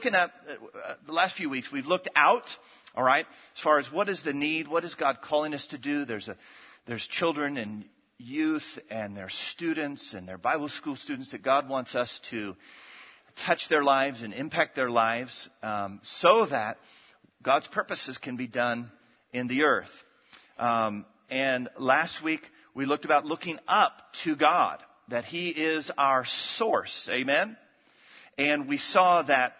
looking at the last few weeks, we've looked out, all right, as far as what is the need, what is God calling us to do. There's children and youth and there's students and their Bible school students that God wants us to touch their lives and impact their lives so that God's purposes can be done in the earth. And last week, we looked about looking up to God, that He is our source. Amen? And we saw that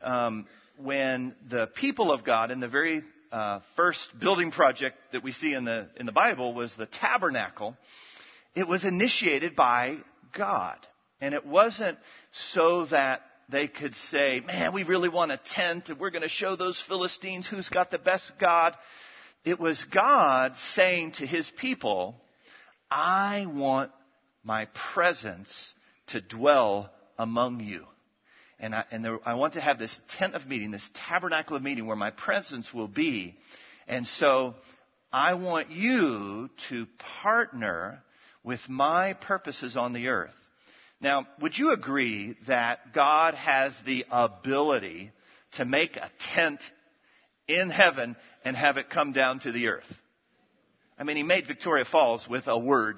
when the people of God in the very first building project that we see in the Bible was the tabernacle, it was initiated by God. And it wasn't so that they could say, man, we really want a tent and we're going to show those Philistines who's got the best God. It was God saying to His people, I want my presence to dwell among you. And I want to have this tent of meeting, this tabernacle of meeting where my presence will be. And so I want you to partner with my purposes on the earth. Now, would you agree that God has the ability to make a tent in heaven and have it come down to the earth? I mean, He made Victoria Falls with a word,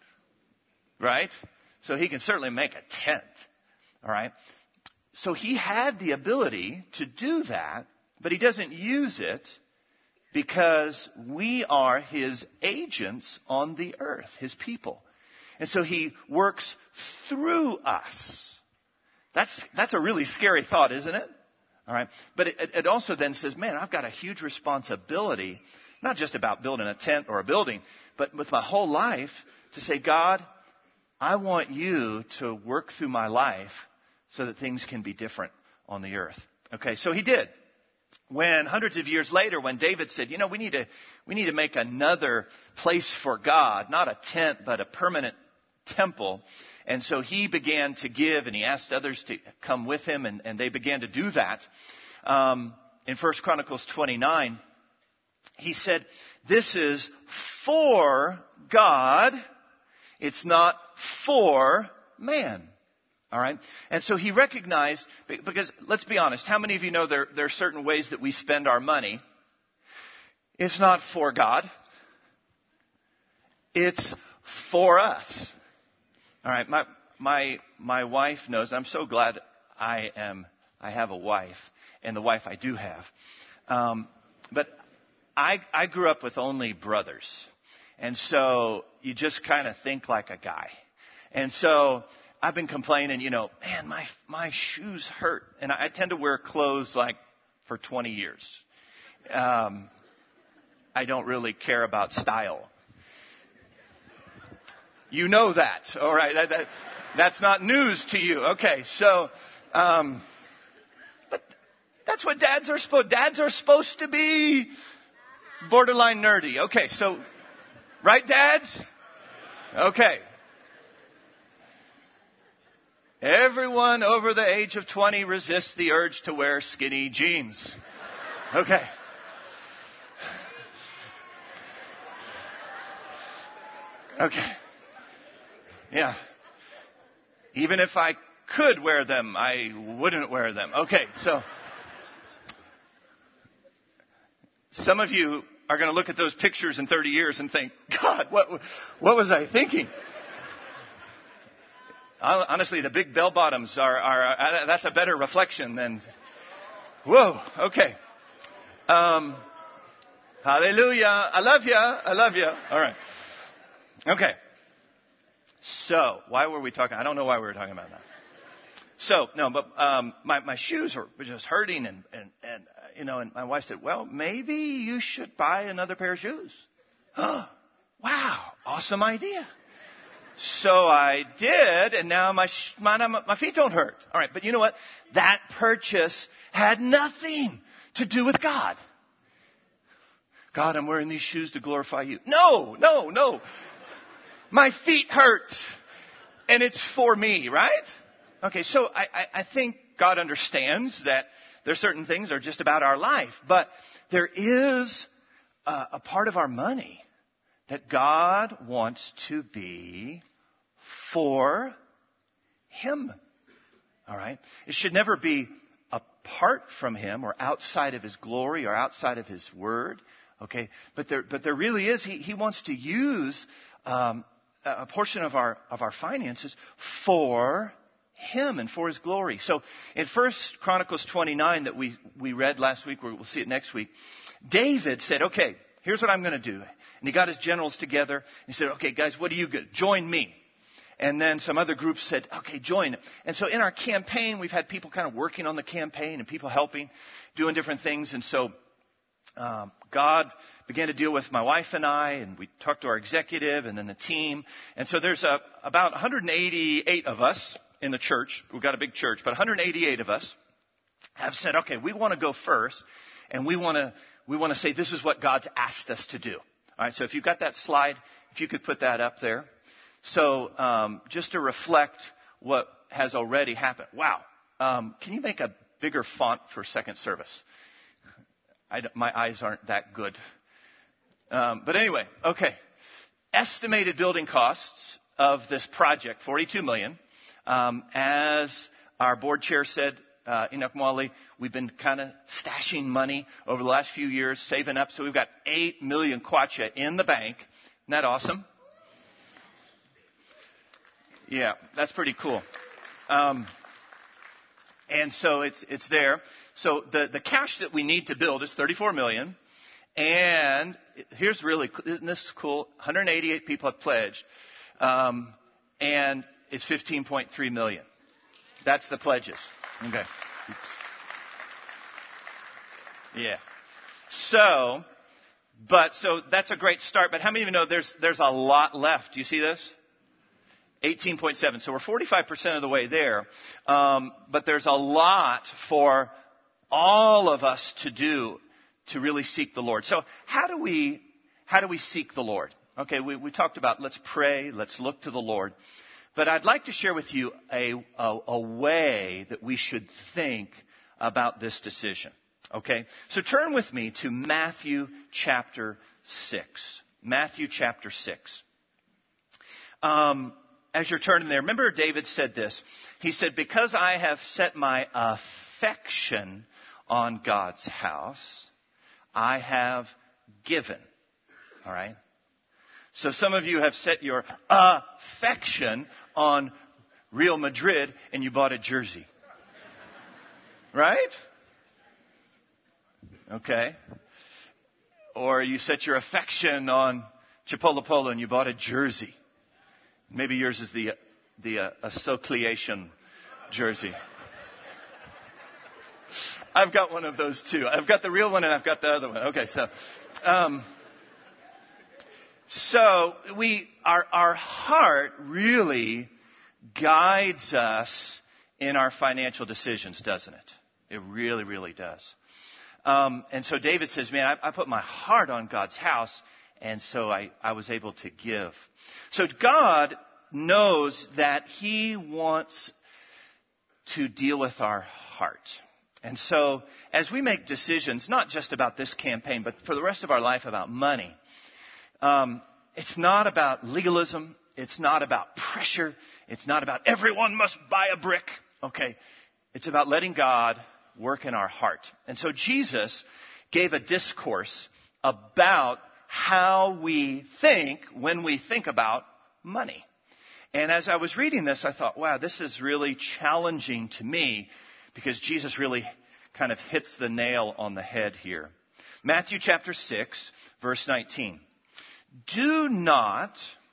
right? So He can certainly make a tent, all right? So He had the ability to do that, but He doesn't use it because we are His agents on the earth, His people. And so He works through us. That's a really scary thought, isn't it? All right. But it also then says, man, I've got a huge responsibility, not just about building a tent or a building, but with my whole life to say, God, I want you to work through my life so that things can be different on the earth. Okay, so He did. When hundreds of years later, when David said, we need to make another place for God, not a tent, but a permanent temple. And so he began to give, and he asked others to come with him, and they began to do that. In 1 Chronicles 29, he said, this is for God. It's not for man. All right. And so he recognized, because let's be honest, how many of you know there are certain ways that we spend our money? It's not for God. It's for us. All right. My wife knows. I'm so glad I have a wife, and the wife I do have. But I grew up with only brothers. And so you just kind of think like a guy. And so I've been complaining, man, my shoes hurt. And I tend to wear clothes like for 20 years. I don't really care about style. You know that, all right? That's not news to you. Okay, so, but that's what dads are supposed. Dads are supposed to be borderline nerdy. Okay, so, right, dads? Okay. Everyone over the age of 20 resists the urge to wear skinny jeans. Okay. Okay. Yeah. Even if I could wear them, I wouldn't wear them. Okay, so some of you are going to look at those pictures in 30 years and think, God, what was I thinking? Honestly, the big bell bottoms are that's a better reflection than, whoa, okay. Hallelujah. I love you. All right. Okay. So, why were we talking? I don't know why we were talking about that. So, no, but my shoes were just hurting, and my wife said, well, maybe you should buy another pair of shoes. Oh, wow, awesome idea. So I did, and now my feet don't hurt. All right, but you know what? That purchase had nothing to do with God. God, I'm wearing these shoes to glorify you. No. My feet hurt, and it's for me, right? Okay, so I think God understands that there's certain things that are just about our life, but there is a part of our money that God wants to be for Him. All right? It should never be a apart from Him or outside of His glory or outside of His Word. Okay, but there really is. He wants to use a portion of our finances for Him and for His glory. So in 1 Chronicles 29 that we read last week, we'll see it next week, David said, okay, here's what I'm going to do. And he got his generals together. And he said, okay, guys, what do you get? Join me. And then some other groups said, okay, join. And so in our campaign, we've had people kind of working on the campaign and people helping, doing different things. And so God began to deal with my wife and I, and we talked to our executive and then the team. And so there's about 188 of us in the church. We've got a big church, but 188 of us have said, okay, we want to go first, and we want to say this is what God's asked us to do. All right, so if you've got that slide, if you could put that up there. So just to reflect what has already happened. Wow. Can you make a bigger font for second service? My eyes aren't that good. But anyway, okay. Estimated building costs of this project, $42 million. As our board chair said, Enoch Mwali, we've been kind of stashing money over the last few years, saving up. So we've got 8 million kwacha in the bank. Isn't that awesome? Yeah, that's pretty cool. And so it's there. So the cash that we need to build is $34 million. And here's really, isn't this cool? 188 people have pledged. And it's $15.3 million. That's the pledges. Okay. Oops. Yeah. So that's a great start. But how many of you know there's a lot left? Do you see this? 18.7. So we're 45% of the way there. But there's a lot for all of us to do to really seek the Lord. So how do we seek the Lord? Okay, we talked about let's pray, let's look to the Lord. But I'd like to share with you a way that we should think about this decision. Okay? So turn with me to Matthew chapter 6. Matthew chapter 6. As you're turning there, remember David said this. He said, because I have set my affection on God's house, I have given. All right? So some of you have set your affection on Real Madrid and you bought a jersey. Right? Okay. Or you set your affection on Chipolopolo and you bought a jersey. Maybe yours is the association jersey. I've got one of those too. I've got the real one and I've got the other one. Okay, so our heart really guides us in our financial decisions, doesn't it? It really, really does. And so David says, man, I put my heart on God's house, and so I was able to give. So God knows that He wants to deal with our heart. And so as we make decisions, not just about this campaign, but for the rest of our life about money, it's not about legalism. It's not about pressure. It's not about everyone must buy a brick. Okay. It's about letting God work in our heart. And so Jesus gave a discourse about how we think when we think about money. And as I was reading this, I thought, wow, this is really challenging to me because Jesus really kind of hits the nail on the head here. Matthew chapter 6, verse 19. Do not,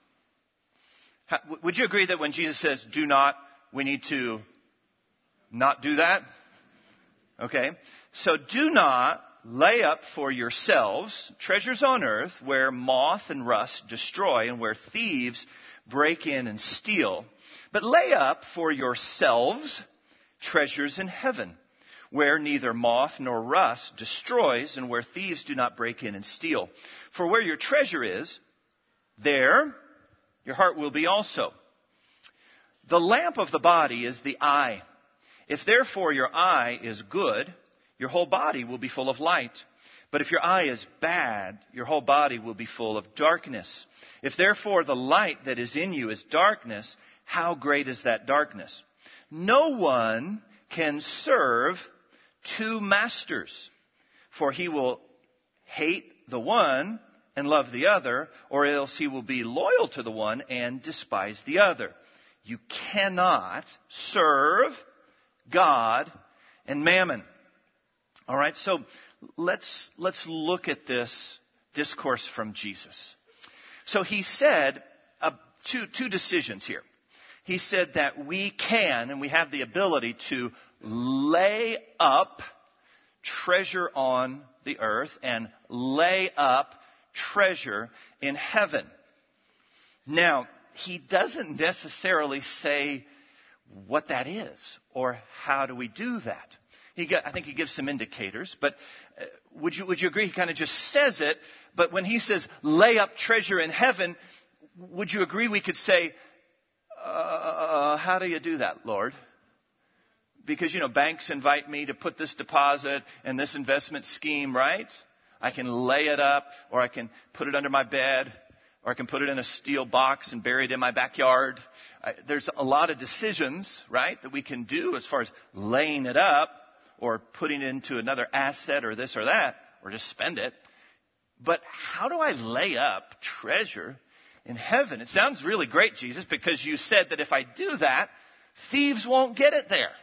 would you agree that when Jesus says do not, we need to not do that? Okay. So do not lay up for yourselves treasures on earth where moth and rust destroy and where thieves break in and steal. But lay up for yourselves treasures in heaven where neither moth nor rust destroys and where thieves do not break in and steal. For where your treasure is, there your heart will be also. The lamp of the body is the eye. If therefore your eye is good, your whole body will be full of light. But if your eye is bad, your whole body will be full of darkness. If therefore the light that is in you is darkness, how great is that darkness? No one can serve two masters, for he will hate the one and love the other, or else he will be loyal to the one and despise the other. You cannot serve God and mammon. All right, so let's look at this discourse from Jesus. So he said two decisions here. He said that we can and we have the ability to lay up treasure on the earth and lay up treasure in heaven. Now, he doesn't necessarily say what that is or how do we do that. I think he gives some indicators, but would you agree he kind of just says it, but when he says lay up treasure in heaven, would you agree we could say, how do you do that, Lord? Because, banks invite me to put this deposit in this investment scheme, right? I can lay it up, or I can put it under my bed, or I can put it in a steel box and bury it in my backyard. There's a lot of decisions, right, that we can do as far as laying it up or putting it into another asset or this or that, or just spend it. But how do I lay up treasure in heaven? It sounds really great, Jesus, because you said that if I do that, thieves won't get it there.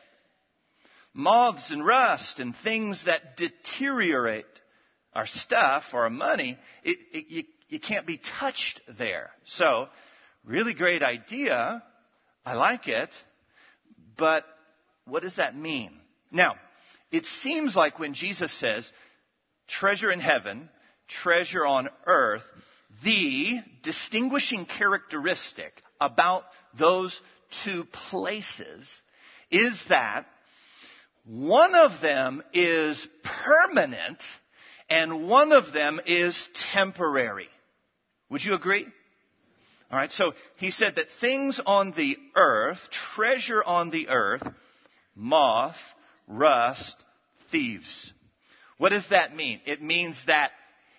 Moths and rust and things that deteriorate our stuff or our money, you can't be touched there. So, really great idea. I like it. But what does that mean? Now, it seems like when Jesus says, treasure in heaven, treasure on earth, the distinguishing characteristic about those two places is that one of them is permanent and one of them is temporary. Would you agree? All right, so he said that things on the earth, treasure on the earth, moth, rust, thieves. What does that mean? It means that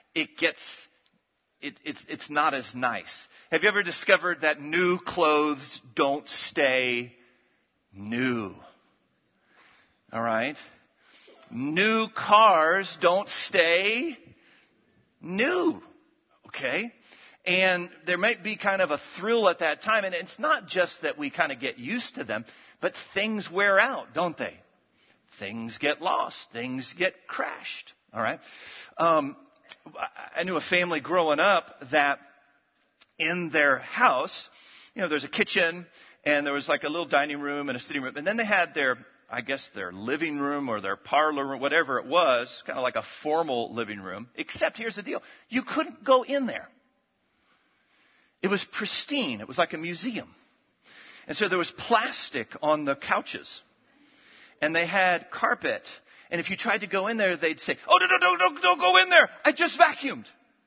it's not as nice. Have you ever discovered that new clothes don't stay new? All right? New cars don't stay new. Okay? And there might be kind of a thrill at that time. And it's not just that we kind of get used to them, but things wear out, don't they? Things get lost. Things get crashed. All right? I knew a family growing up that in their house, there's a kitchen and there was like a little dining room and a sitting room. And then they had their living room or their parlor room, whatever it was, kind of like a formal living room. Except here's the deal. You couldn't go in there. It was pristine. It was like a museum. And so there was plastic on the couches. And they had carpet. And if you tried to go in there, they'd say, oh, don't go in there. I just vacuumed.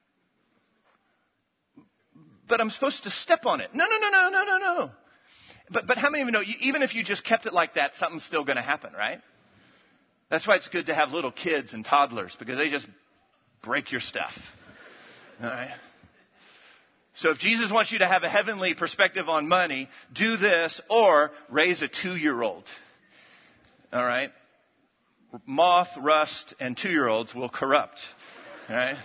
But I'm supposed to step on it. No. But how many of you know, even if you just kept it like that, something's still going to happen, right? That's why it's good to have little kids and toddlers, because they just break your stuff. All right? So if Jesus wants you to have a heavenly perspective on money, do this or raise a 2-year-old. All right? Moth, rust, and 2-year-olds will corrupt. All right?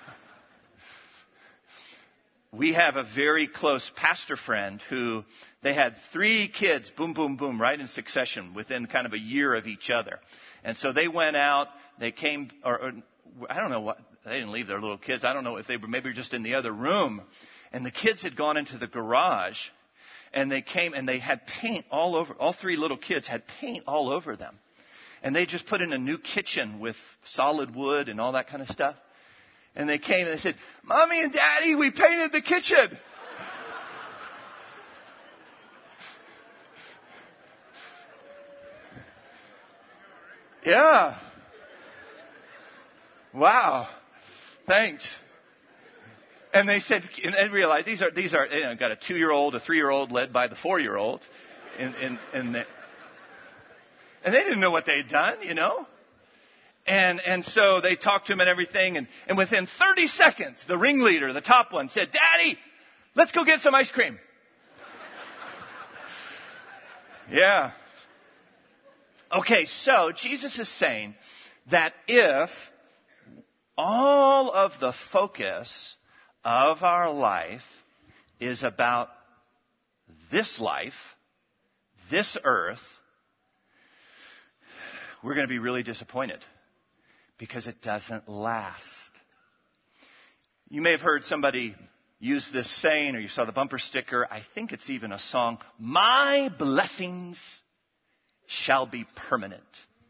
We have a very close pastor friend who they had 3 kids, boom, boom, boom, right in succession within kind of a year of each other. And so they went out, they came, or I don't know what, they didn't leave their little kids. I don't know if they were maybe just in the other room. And the kids had gone into the garage and they came and they had paint all over. All 3 little kids had paint all over them. And they just put in a new kitchen with solid wood and all that kind of stuff. And they came and they said, Mommy and Daddy, we painted the kitchen. Yeah. Wow. Thanks. And they said, and I realized these are, got a 2-year-old, a 3-year-old led by the 4-year-old. And they didn't know what they'd done, And so they talked to him and everything. And within 30 seconds, the ringleader, the top one, said, Daddy, let's go get some ice cream. Okay, so Jesus is saying that if all of the focus of our life is about this life, this earth, we're going to be really disappointed because it doesn't last. You may have heard somebody use this saying, or you saw the bumper sticker. I think it's even a song. My blessings shall be permanent.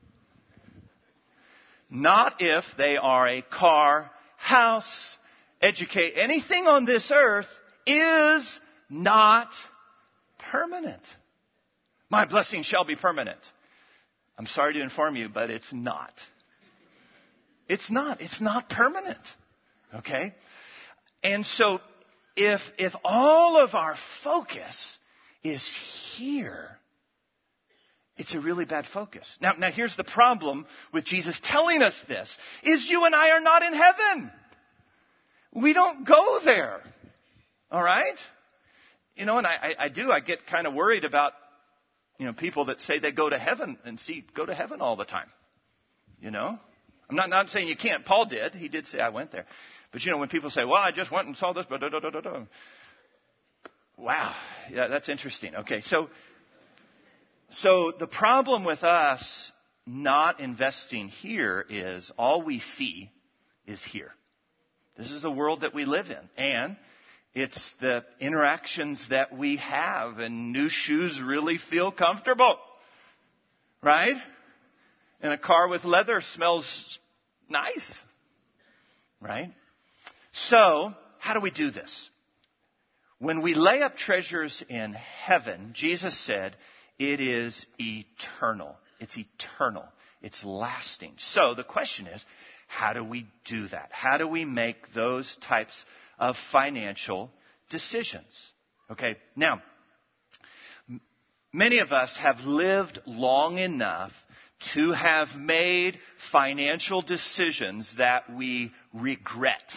Not if they are a car, house, educate. Anything on this earth is not permanent. My blessing shall be permanent. I'm sorry to inform you, but it's not. It's not. It's not permanent. Okay? And so if all of our focus is here, it's a really bad focus. Now here's the problem with Jesus telling us this, is you and I are not in heaven. We don't go there. All right? And I get kind of worried about, people that say they go to heaven and go to heaven all the time. I'm not saying you can't. Paul did. He did say, I went there. But when people say, well, I just went and saw this, wow. Yeah, that's interesting. Okay. So the problem with us not investing here is all we see is here. This is the world that we live in. And it's the interactions that we have. And new shoes really feel comfortable. Right? And a car with leather smells nice. Right? So, how do we do this? When we lay up treasures in heaven, Jesus said, it is eternal. It's eternal. It's lasting. So the question is, how do we do that? How do we make those types of financial decisions? Okay, now, many of us have lived long enough to have made financial decisions that we regret.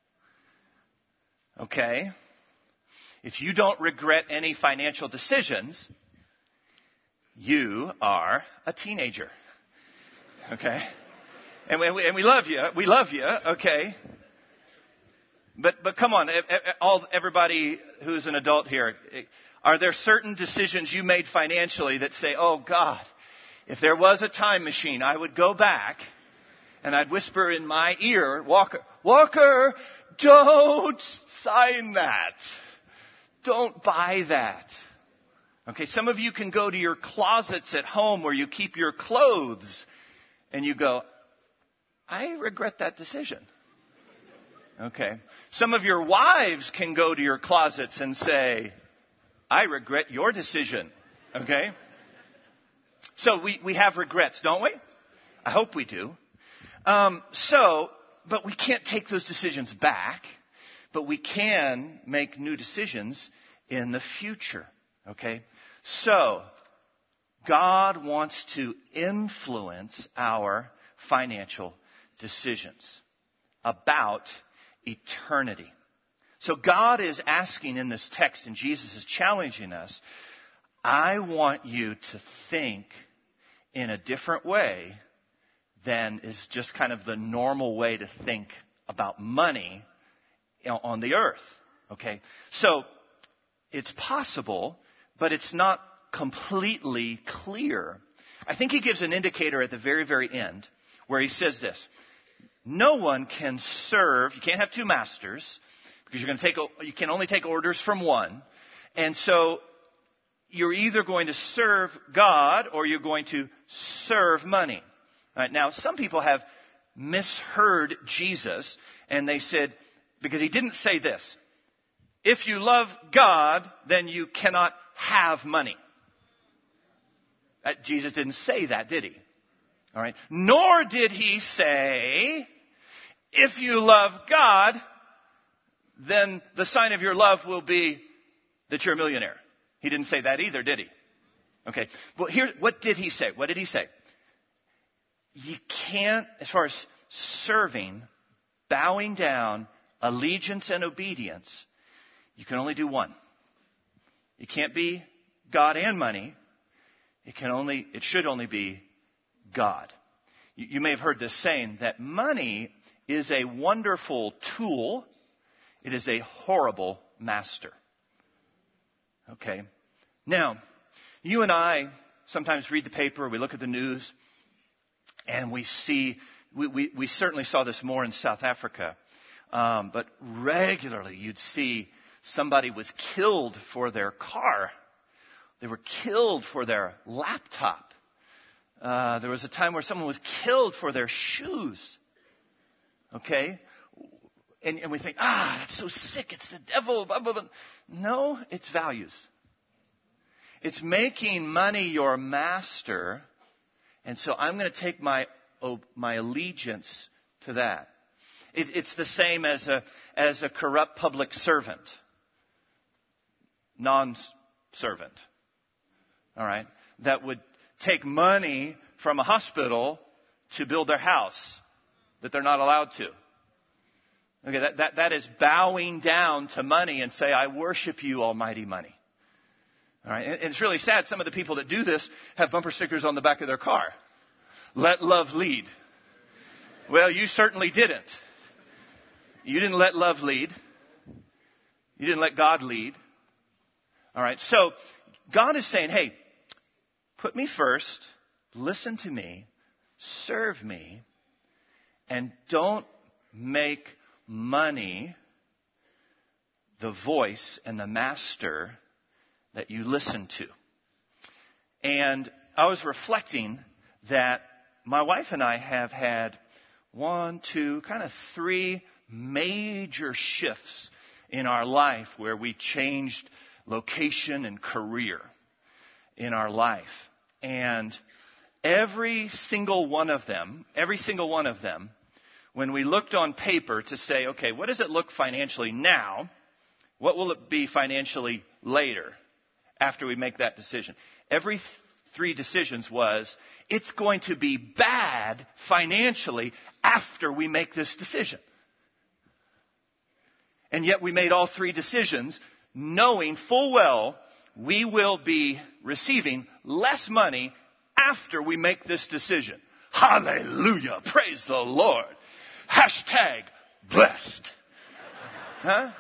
Okay? If you don't regret any financial decisions, you are a teenager. Okay? And we love you. We love you. Okay? But come on, everybody who's an adult here, are there certain decisions you made financially that say, oh God, if there was a time machine, I would go back and I'd whisper in my ear, Walker, don't sign that. Don't buy that. Okay, some of you can go to your closets at home where you keep your clothes and you go, I regret that decision. Okay. Some of your wives can go to your closets and say, I regret your decision. Okay? So we have regrets, don't we? I hope we do. But we can't take those decisions back, but we can make new decisions in the future. Okay? So, God wants to influence our financial decisions about eternity. So God is asking in this text, and Jesus is challenging us, I want you to think in a different way than is just kind of the normal way to think about money on the earth. Okay? So, it's possible, but it's not completely clear. I think he gives an indicator at the very, very end where he says this. No one can serve, you can't have two masters because you can only take orders from one. And so you're either going to serve God or you're going to serve money. All right, now, some people have misheard Jesus and they said, because he didn't say this, if you love God, then you cannot have money. Jesus didn't say that, did he? All right. Nor did he say, if you love God, then the sign of your love will be that you're a millionaire. He didn't say that either, did he? Okay. Well, what did he say? What did he say? You can't, as far as serving, bowing down, allegiance and obedience, you can only do one. It can't be God and money. It should only be God. You may have heard this saying that money is a wonderful tool. It is a horrible master. Okay. Now, you and I sometimes read the paper, we look at the news, and we see, we certainly saw this more in South Africa, but regularly you'd see somebody was killed for their car. They were killed for their laptop. There was a time where someone was killed for their shoes. Okay? And we think, that's so sick. It's the devil. Blah, blah, blah. No, it's values. It's making money your master. And so I'm going to take my allegiance to that. It's the same as a corrupt public servant. Non-servant. All right? That would take money from a hospital to build their house that they're not allowed to. Okay, that is bowing down to money and say, I worship you, almighty money. All right? And it's really sad. Some of the people that do this have bumper stickers on the back of their car. Let love lead. Well, you certainly didn't. You didn't let love lead. You didn't let God lead. All right, so God is saying, hey, put me first, listen to me, serve me, and don't make money the voice and the master that you listen to. And I was reflecting that my wife and I have had 3 major shifts in our life where we changed location and career in our life. And every single one of them, when we looked on paper to say, okay, what does it look financially now? What will it be financially later after we make that decision? Every 3 decisions was, it's going to be bad financially after we make this decision. And yet we made all 3 decisions knowing full well we will be receiving less money after we make this decision. Hallelujah. Praise the Lord. Hashtag blessed. Huh?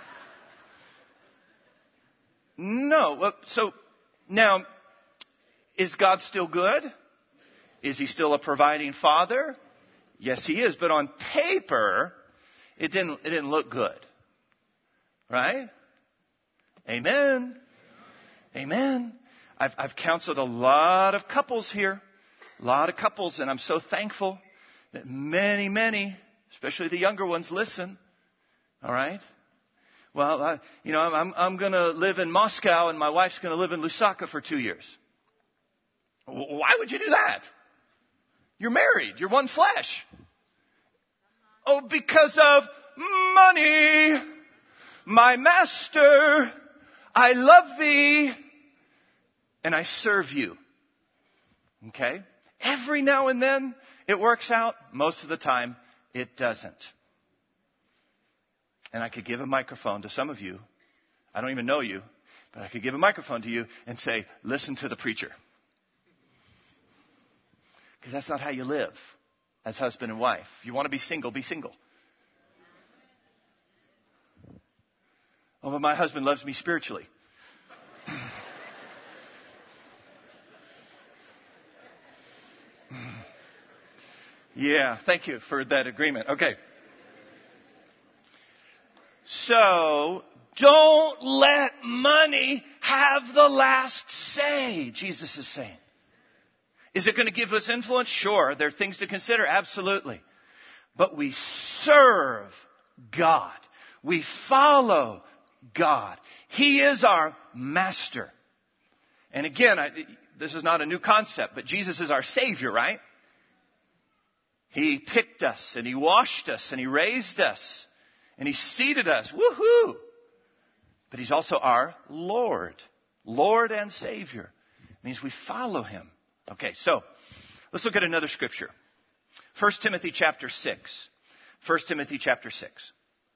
No. So now, is God still good? Is he still a providing father? Yes, he is. But on paper, it didn't look good. Right? Amen. Amen. I've counseled a lot of couples here. A lot of couples, and I'm so thankful that many, especially the younger ones, listen. All right? Well, I'm going to live in Moscow and my wife's going to live in Lusaka for 2 years. Why would you do that? You're married. You're one flesh. Oh, because of money. My master, I love thee, and I serve you. Okay? Every now and then it works out. Most of the time it doesn't. And I could give a microphone to some of you. I don't even know you, but I could give a microphone to you and say, listen to the preacher. Because that's not how you live as husband and wife. If you want to be single, be single. Oh, but my husband loves me spiritually. Yeah, thank you for that agreement. Okay. So, don't let money have the last say, Jesus is saying. Is it going to give us influence? Sure. There are things to consider. Absolutely. But we serve God. We follow God. He is our master. And again, this is not a new concept, but Jesus is our Savior, right? He picked us and He washed us and He raised us and He seated us. Woohoo! But He's also our Lord. Lord and Savior. It means we follow Him. Okay, so let's look at another scripture. 1 Timothy chapter 6. 1 Timothy chapter 6.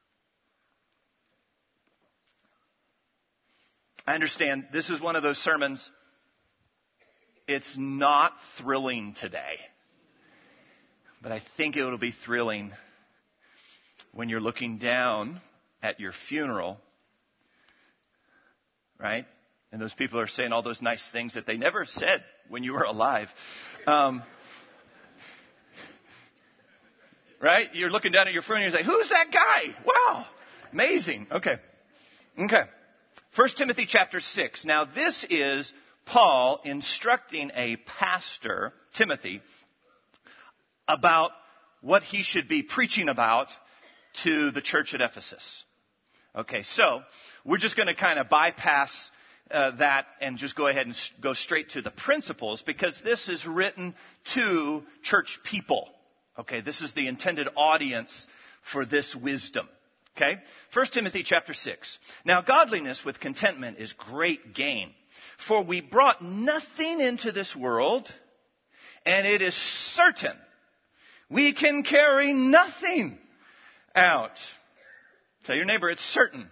I understand this is one of those sermons, it's not thrilling today. But I think it will be thrilling when you're looking down at your funeral, right? And those people are saying all those nice things that they never said when you were alive. Right? You're looking down at your funeral and you're like, who's that guy? Wow. Amazing. Okay. 1 Timothy chapter 6. Now this is Paul instructing a pastor, Timothy, about what he should be preaching about to the church at Ephesus. Okay, so we're just going to kind of bypass that and just go ahead and go straight to the principles, because this is written to church people. Okay, this is the intended audience for this wisdom. Okay, 1 Timothy chapter 6. Now godliness with contentment is great gain, for we brought nothing into this world, and it is certain we can carry nothing out. Tell your neighbor, it's certain.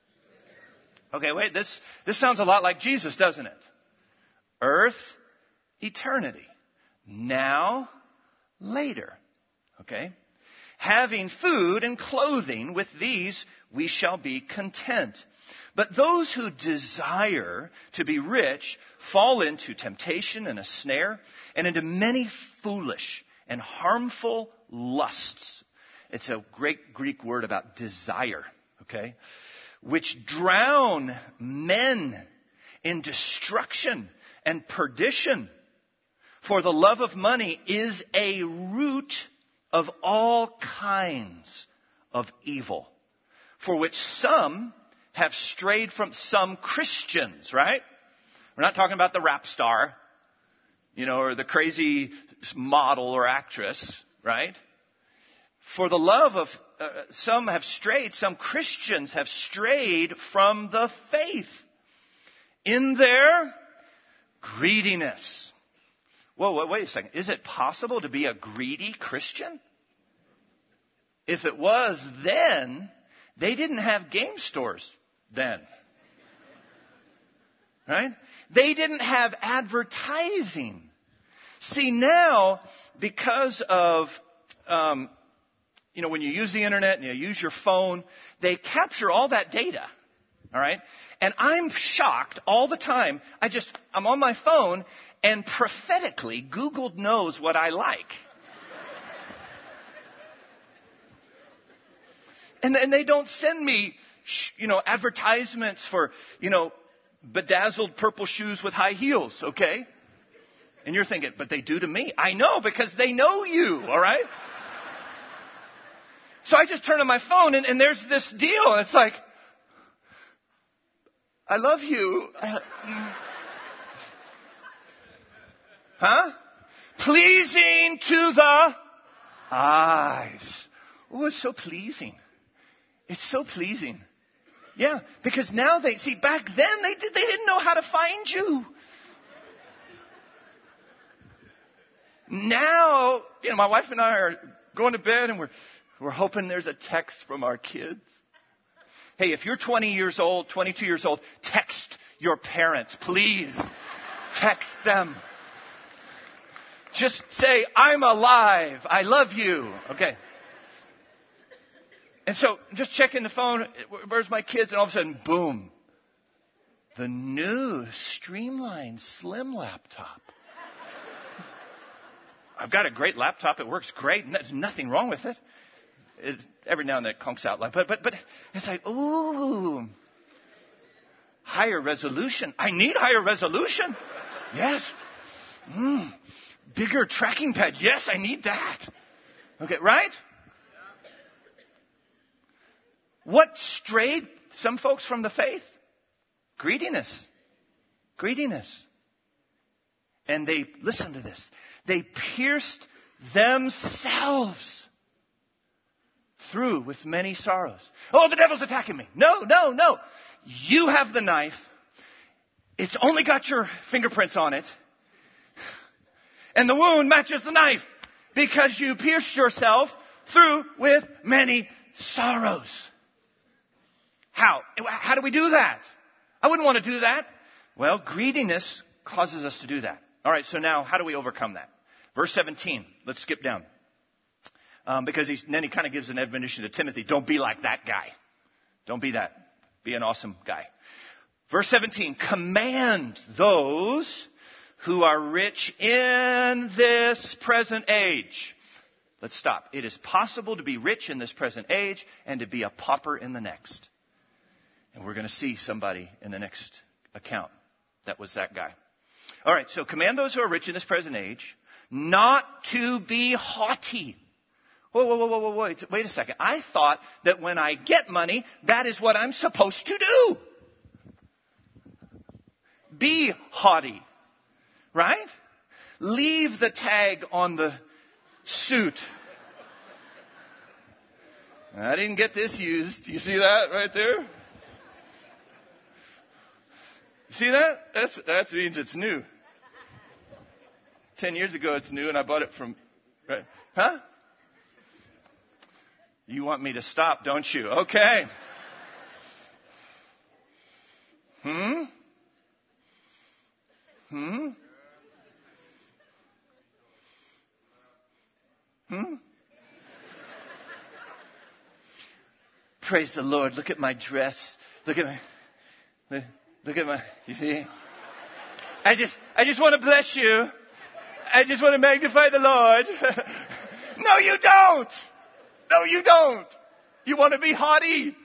Okay, wait, this sounds a lot like Jesus, doesn't it? Earth, eternity. Now, later. Okay? Having food and clothing, with these we shall be content. But those who desire to be rich fall into temptation and a snare, and into many foolish and harmful lusts. It's a great Greek word about desire, okay? Which drown men in destruction and perdition. For the love of money is a root of all kinds of evil, for which some have strayed from some Christians, right? We're not talking about the rap star, or the crazy model or actress, right? For the love of some have strayed, some Christians have strayed from the faith in their greediness. Whoa, wait a second. Is it possible to be a greedy Christian? If it was then, they didn't have game stores then. Right? They didn't have advertising. See, now, because of, when you use the internet and you use your phone, they capture all that data. All right? And I'm shocked all the time. I'm on my phone, and prophetically, Google knows what I like. And they don't send me, advertisements for, bedazzled purple shoes with high heels, okay? And you're thinking, but they do to me. I know, because they know you, all right? So I just turn on my phone, and there's this deal. And it's like, I love you. Huh? Pleasing to the eyes. Oh, it's so pleasing. It's so pleasing. Yeah, because now back then they didn't know how to find you. Now, my wife and I are going to bed, and we're hoping there's a text from our kids. Hey, if you're 20 years old, 22 years old, text your parents, please. Text them. Just say, I'm alive. I love you. Okay. And so, just checking the phone, where's my kids? And all of a sudden, boom. The new Streamline Slim laptop. I've got a great laptop. It works great. There's nothing wrong with it. Every now and then it conks out. But it's like, ooh. Higher resolution. I need higher resolution. Yes. Bigger tracking pad. Yes, I need that. Okay, right? What strayed some folks from the faith? Greediness. Greediness. And listen to this. They pierced themselves through with many sorrows. Oh, the devil's attacking me. No. You have the knife. It's only got your fingerprints on it. And the wound matches the knife because you pierced yourself through with many sorrows. How? How do we do that? I wouldn't want to do that. Well, greediness causes us to do that. All right, so now how do we overcome that? Verse 17. Let's skip down. Because then he kind of gives an admonition to Timothy. Don't be like that guy. Don't be that. Be an awesome guy. Verse 17, command those who are rich in this present age. Let's stop. It is possible to be rich in this present age and to be a pauper in the next. And we're going to see somebody in the next account that was that guy. All right, so command those who are rich in this present age not to be haughty. Whoa, wait a second. I thought that when I get money, that is what I'm supposed to do. Be haughty, right? Leave the tag on the suit. I didn't get this used. You see that right there? You see that? That means it's new. 10 years ago it's new and I bought it from... Right? Huh? You want me to stop, don't you? Okay. Praise the Lord. Look at my dress. Look at my, you see? I just want to bless you. I just want to magnify the Lord. No, you don't. No, you don't. You want to be haughty.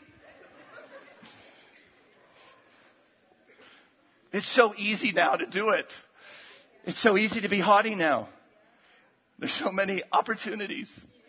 It's so easy now to do it. It's so easy to be haughty now. There's so many opportunities.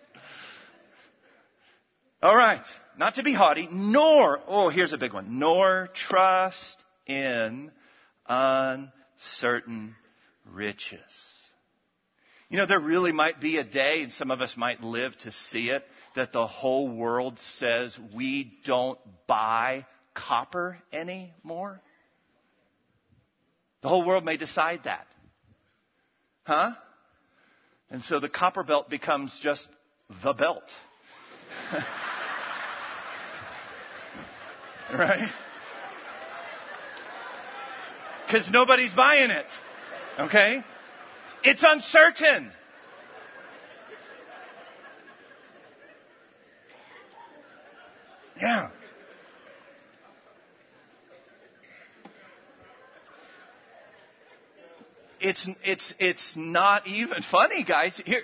All right. Not to be haughty, here's a big one, nor trust in uncertain riches. You know, there really might be a day, and some of us might live to see it, that the whole world says we don't buy copper anymore. The whole world may decide that. Huh? And so the copper belt becomes just the belt. Right? Because nobody's buying it. Okay? It's uncertain. Yeah. It's not even funny, guys. Here,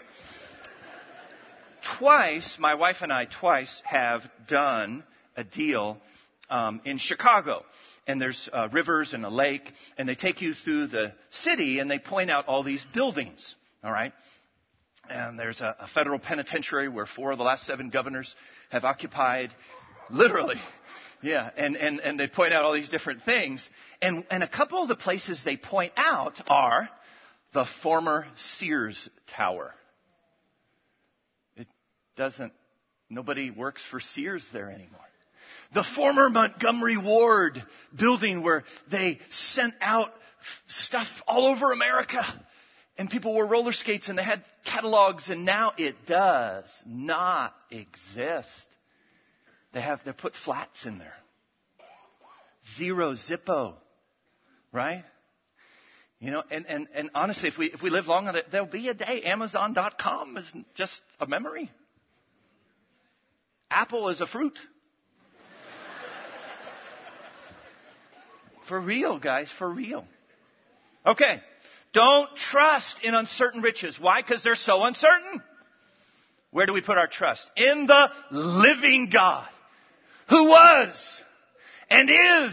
my wife and I have done a deal in Chicago. And there's rivers and a lake, and they take you through the city, and they point out all these buildings, all right? And there's a federal penitentiary where 4 of the last 7 governors have occupied, literally. Yeah, and they point out all these different things. And a couple of the places they point out are the former Sears Tower. Nobody works for Sears there anymore. The former Montgomery Ward building where they sent out stuff all over America. And people wore roller skates and they had catalogs, and now it does not exist. They put flats in there. Zero Zippo. Right? You know, and honestly, if we live long, there'll be a day Amazon.com is just a memory. Apple is a fruit. For real, guys, for real. Okay. Don't trust in uncertain riches. Why? Because they're so uncertain. Where do we put our trust? In the living God, who was and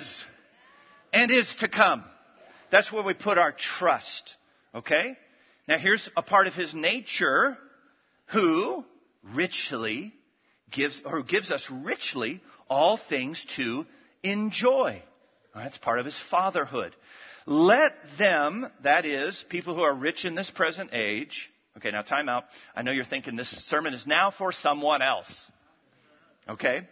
is to come. That's where we put our trust. Okay? Now here's a part of his nature who richly gives us richly all things to enjoy. That's part of his fatherhood. Let them, that is, people who are rich in this present age. Okay, now time out. I know you're thinking this sermon is now for someone else. Okay?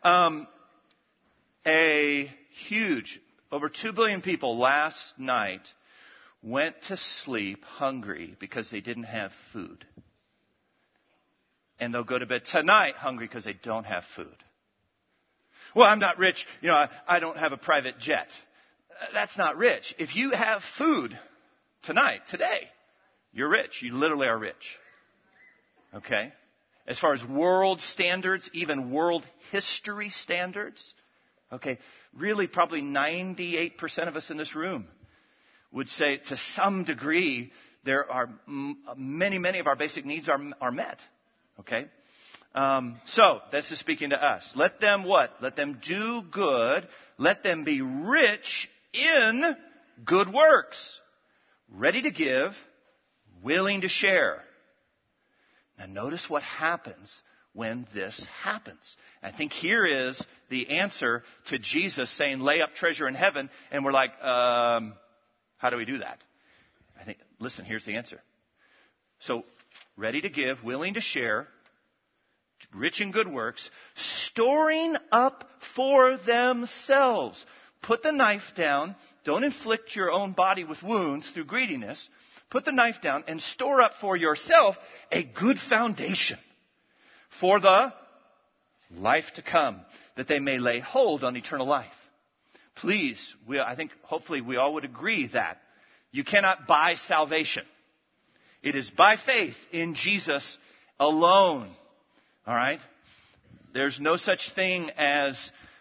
A huge, over 2 billion people last night went to sleep hungry because they didn't have food. And they'll go to bed tonight hungry because they don't have food. Well, I'm not rich. You know, I don't have a private jet. That's not rich. If you have food tonight, today, you're rich. You literally are rich. Okay? as far as world standards, even world history standards, okay, really probably 98% of us in this room would say to some degree there are many of our basic needs are met. Okay? So, this is speaking to us. Let them what? Let them do good. Let them be rich in good works. Ready to give, willing to share. Now notice what happens when this happens. I think here is the answer to Jesus saying, lay up treasure in heaven. And we're like, how do we do that? I think, listen, here's the answer. So, ready to give, willing to share, rich in good works, storing up for themselves. Put the knife down. Don't inflict your own body with wounds through greediness. Put the knife down and store up for yourself a good foundation for the life to come, that they may lay hold on eternal life. Please, I think hopefully we all would agree that you cannot buy salvation. It is by faith in Jesus alone. All right? There's no such thing as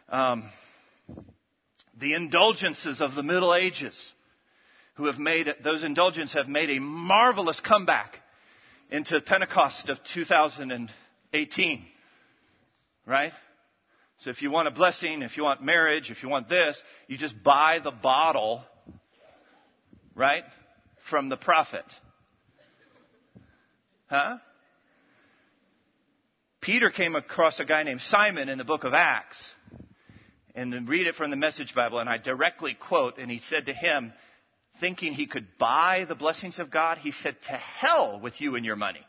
the indulgences of the Middle Ages, who have made, those indulgences have made a marvelous comeback into Pentecost of 2018. Right? So if you want a blessing, if you want marriage, if you want this, you just buy the bottle, right, from the prophet. Huh? Peter came across a guy named Simon in the book of Acts. And then read it from the Message Bible, and I directly quote, and he said to him, thinking he could buy the blessings of God, he said, to hell with you and your money.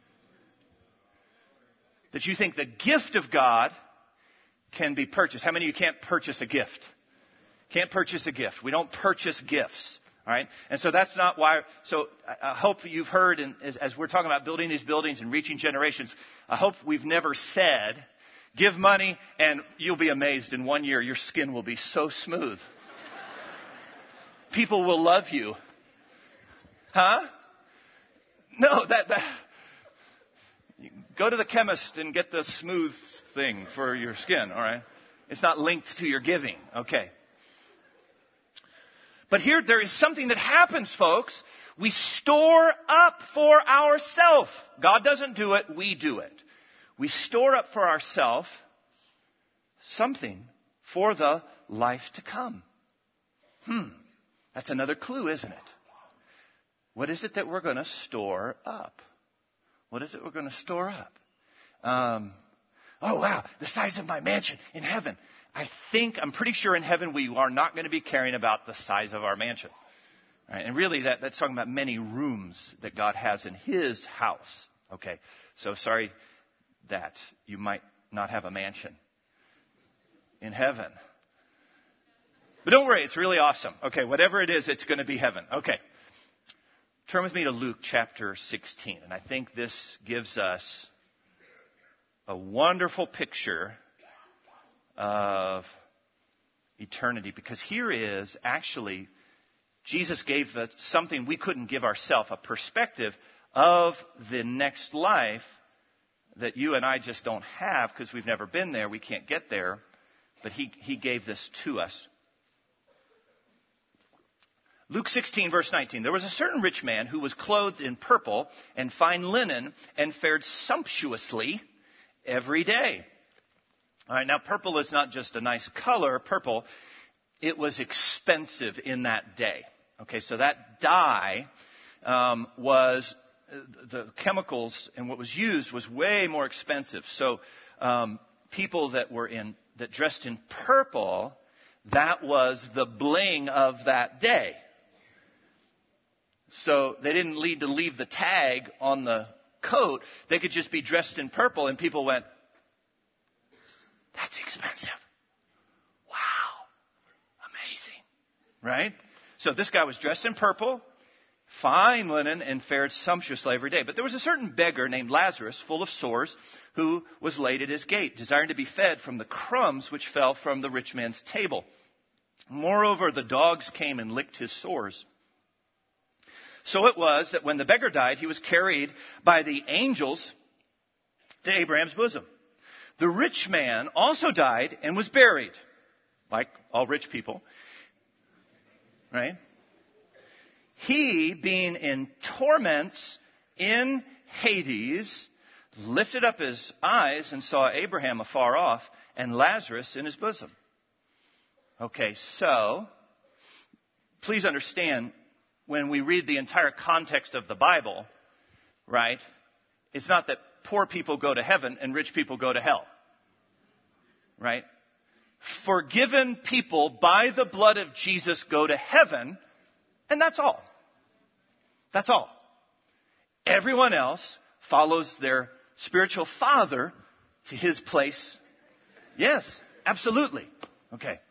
That you think the gift of God can be purchased. How many of you can't purchase a gift? Can't purchase a gift. We don't purchase gifts. All right? And so that's not why. So I hope you've heard, as we're talking about building these buildings and reaching generations, I hope we've never said, give money and you'll be amazed in 1 year your skin will be so smooth. People will love you. Huh? No, that go to the chemist and get the smooth thing for your skin, all right? It's not linked to your giving. Okay. But here there is something that happens, folks. We store up for ourselves. God doesn't do it, we do it. We store up for ourselves something for the life to come. That's another clue, isn't it? What is it that we're going to store up? What is it we're going to store up? Oh, wow, the size of my mansion in heaven. I'm pretty sure in heaven we are not going to be caring about the size of our mansion. Right? And really that's talking about many rooms that God has in His house. Okay, so sorry that you might not have a mansion in heaven. But don't worry, it's really awesome. Okay, whatever it is, it's going to be heaven. Okay. Turn with me to Luke chapter 16. And I think this gives us a wonderful picture of eternity. Because here is actually, Jesus gave us something we couldn't give ourselves, a perspective of the next life that you and I just don't have because we've never been there. We can't get there. But He gave this to us. Luke 16, verse 19. There was a certain rich man who was clothed in purple and fine linen and fared sumptuously every day. All right, now purple is not just a nice color. Purple, it was expensive in that day. Okay, so that dye was, the chemicals and what was used was way more expensive. So people that dressed in purple, that was the bling of that day. So they didn't need to leave the tag on the coat. They could just be dressed in purple, and people went, that's expensive. Wow. Amazing. Right? So this guy was dressed in purple, fine linen, and fared sumptuously every day. But there was a certain beggar named Lazarus, full of sores, who was laid at his gate, desiring to be fed from the crumbs which fell from the rich man's table. Moreover, the dogs came and licked his sores. So it was that when the beggar died, he was carried by the angels to Abraham's bosom. The rich man also died and was buried, like all rich people, right? He, being in torments in Hades, lifted up his eyes and saw Abraham afar off and Lazarus in his bosom. Okay, so please understand, when we read the entire context of the Bible, right, it's not that poor people go to heaven and rich people go to hell, right? Forgiven people by the blood of Jesus go to heaven, and that's all. That's all. Everyone else follows their spiritual father to his place. Yes, absolutely. Okay.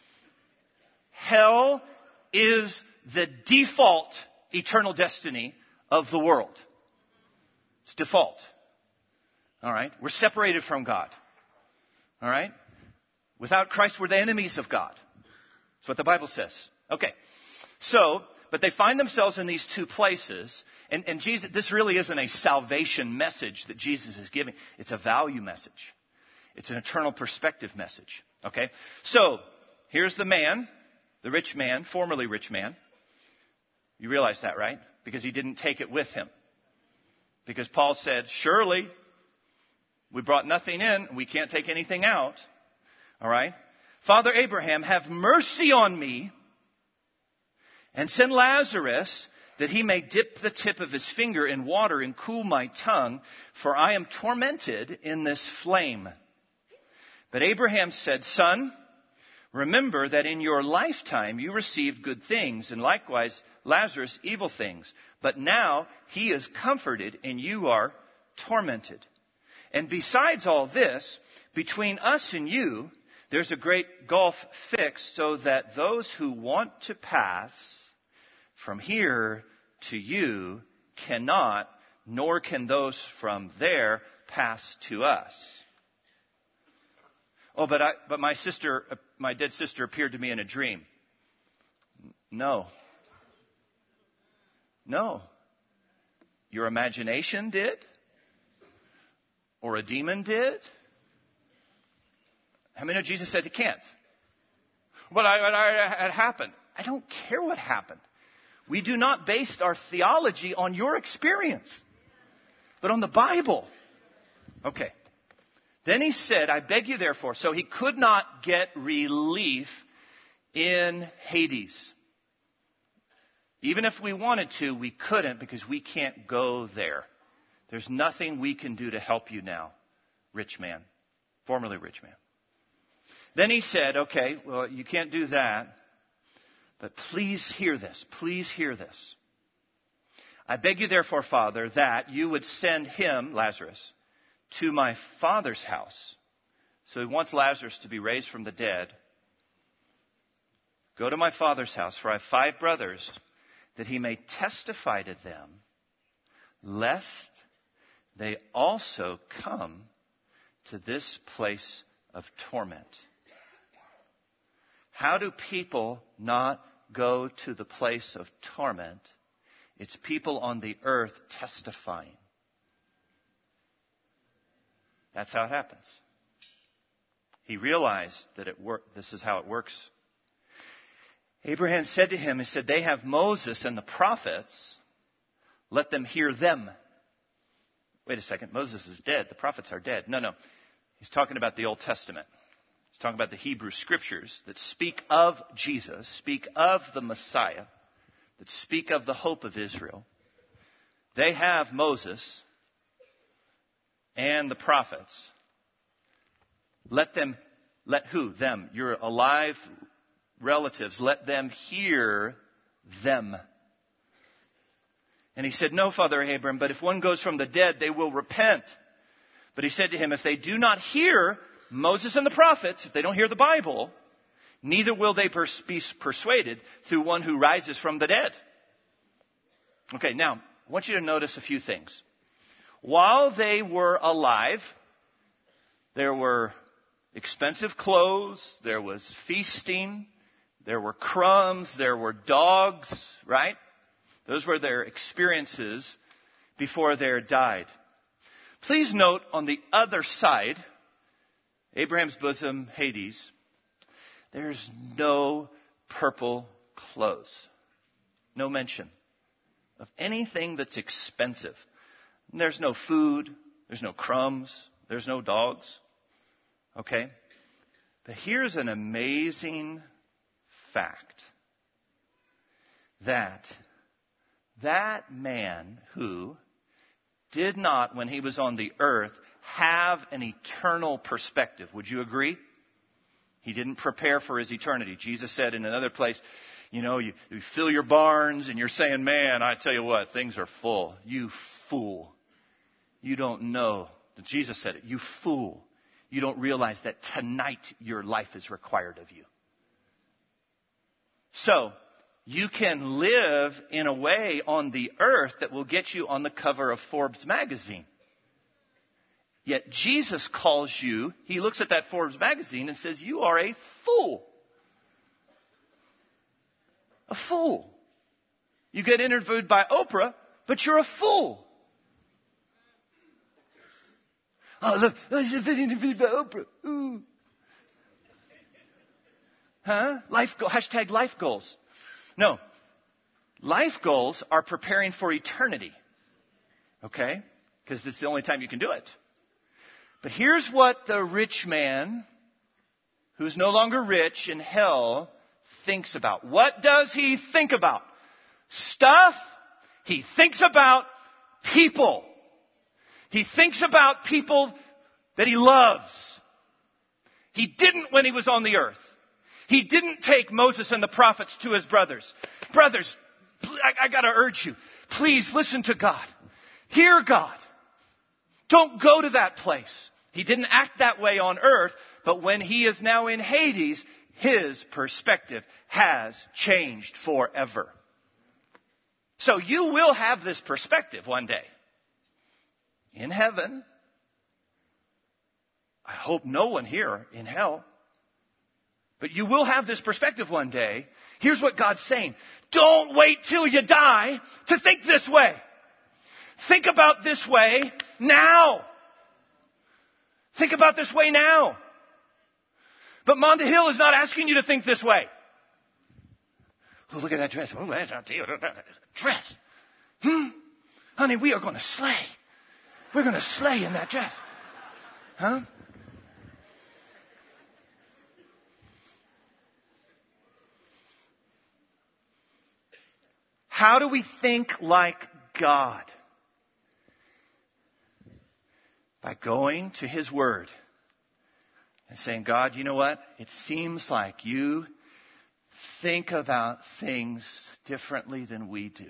Hell is the default eternal destiny of the world. It's default. All right? We're separated from God. All right? Without Christ, we're the enemies of God. That's what the Bible says. Okay. So, but they find themselves in these two places. And Jesus, this really isn't a salvation message that Jesus is giving. It's a value message. It's an eternal perspective message. Okay? So, here's the man, the rich man, formerly rich man. You realize that, right? Because he didn't take it with him. Because Paul said, surely we brought nothing in, we can't take anything out. All right? Father Abraham, have mercy on me and send Lazarus that he may dip the tip of his finger in water and cool my tongue, for I am tormented in this flame. But Abraham said, Son, remember that in your lifetime you received good things, and likewise Lazarus evil things. But now he is comforted and you are tormented. And besides all this, between us and you, there's a great gulf fixed, so that those who want to pass from here to you cannot, nor can those from there pass to us. Oh, but my dead sister appeared to me in a dream. No. No. Your imagination did? Or a demon did? How many know Jesus said it can't? But it happened. I don't care what happened. We do not base our theology on your experience, but on the Bible. Okay. Then he said, I beg you therefore. So he could not get relief in Hades. Even if we wanted to, we couldn't, because we can't go there. There's nothing we can do to help you now, rich man, formerly rich man. Then he said, okay, well, you can't do that, but please hear this. Please hear this. I beg you therefore, Father, that you would send him, Lazarus, to my father's house. So he wants Lazarus to be raised from the dead. Go to my father's house, for I have 5 brothers, that he may testify to them, lest they also come to this place of torment. How do people not go to the place of torment? It's people on the earth testifying. That's how it happens. He realized that this is how it works. Abraham said to him, he said, they have Moses and the prophets. Let them hear them. Wait a second. Moses is dead. The prophets are dead. No. He's talking about the Old Testament. He's talking about the Hebrew Scriptures that speak of Jesus, speak of the Messiah, that speak of the hope of Israel. They have Moses and the prophets. Let who? Them. Your alive relatives. Let them hear them. And he said, no, Father Abraham, but if one goes from the dead, they will repent. But he said to him, if they do not hear Moses and the prophets, if they don't hear the Bible, neither will they be persuaded through one who rises from the dead. Okay, now, I want you to notice a few things. While they were alive, there were expensive clothes, there was feasting, there were crumbs, there were dogs, right? Those were their experiences before they died. Please note on the other side, Abraham's bosom, Hades, there's no purple clothes. No mention of anything that's expensive. There's no food. There's no crumbs. There's no dogs. Okay? But here's an amazing fact. That man who did not, when he was on the earth, have an eternal perspective. Would you agree? He didn't prepare for his eternity. Jesus said in another place, you fill your barns and you're saying, man, I tell you what, things are full. You fool. You don't know. Jesus said it. You fool. You don't realize that tonight your life is required of you. So, you can live in a way on the earth that will get you on the cover of Forbes magazine. Yet Jesus calls you, he looks at that Forbes magazine and says, you are a fool. A fool. You get interviewed by Oprah, but you're a fool. Oh, look, I just been interviewed by Oprah. Ooh. Huh? Hashtag life goals. No. Life goals are preparing for eternity. Okay? Because it's the only time you can do it. But here's what the rich man, who's no longer rich in hell, thinks about. What does he think about? Stuff. He thinks about people. He thinks about people that he loves. He didn't when he was on the earth. He didn't take Moses and the prophets to his brothers. Brothers, I got to urge you. Please listen to God. Hear God. Don't go to that place. He didn't act that way on earth, but when he is now in Hades, his perspective has changed forever. So you will have this perspective one day. In heaven. I hope no one here in hell. But you will have this perspective one day. Here's what God's saying. Don't wait till you die to think this way. Think about this way now. Think about this way now. But Monda Hill is not asking you to think this way. Oh, look at that dress. Oh, that's not dress. Honey, we are going to slay. We're going to slay in that dress. Huh? How do we think like God? By going to His Word and saying, God, you know what? It seems like you think about things differently than we do.